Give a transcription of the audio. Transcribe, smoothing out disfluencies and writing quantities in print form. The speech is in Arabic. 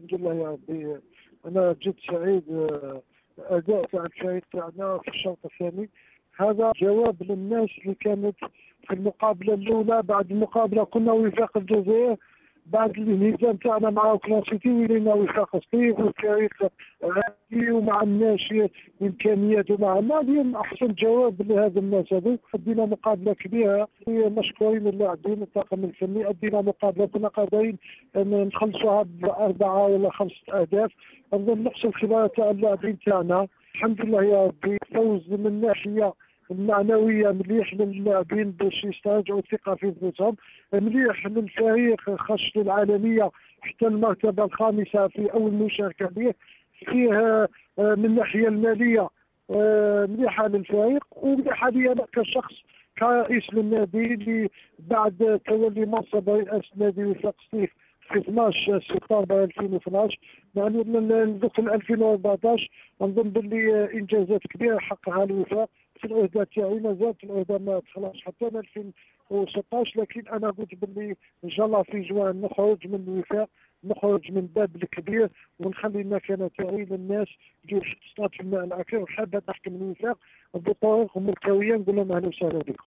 الحمد لله يا ربي. أنا جد سعيد. أداء تاع الفريق تاعنا في الشوط الثاني هذا جواب للناس اللي كانت في المقابلة الأولى. بعد المقابلة كنا وفاق الجزائر، بعد الانهزام تاعنا مع اوكلاند سيتي ولينا وفاق سطيف والفريق غادي ومع الناشئ امكانياته مع النادي احسن جواب لهذا الناس هذو. ادينا مقابله كبيره، مشكورين اللاعبين الطاقم الفني. ادينا مقابله كنا قادرين نخلصوها باربعه ولا خمسه اهداف. نظن نقص الخبره تاع اللاعبين تاعنا. الحمد لله يا ربي، فوز من الناحيه المعنويه مليح للاعبين باش يسترجعوا الثقه في انفسهم، مليح للفريق خش للعالميه حتى المرتبه الخامسه في اول مشاركه به فيه. من الناحيه الماليه مليحه للفريق ومليحه لي انا كشخص كرئيس للنادي اللي بعد تولي منصب رئاسه نادي وفاق سطيف في 12 سبتمبر 2012 يعني من دخل 2014 نظن باللي انجازات كبيره حققها الوفاق. في العهده تاعي مازال في العهده ما تخلصش حتى 2016، لكن انا قلت باللي ان شاء الله في جوان نخرج من الوفاق، نخرج من الباب الكبير ونخلي المكانه تاعي للناس اللي تصطاد في الماء العكر وحابه تحكم الوفاق بطرق ملكويه. نقول لهم اهلا وسهلا بكم.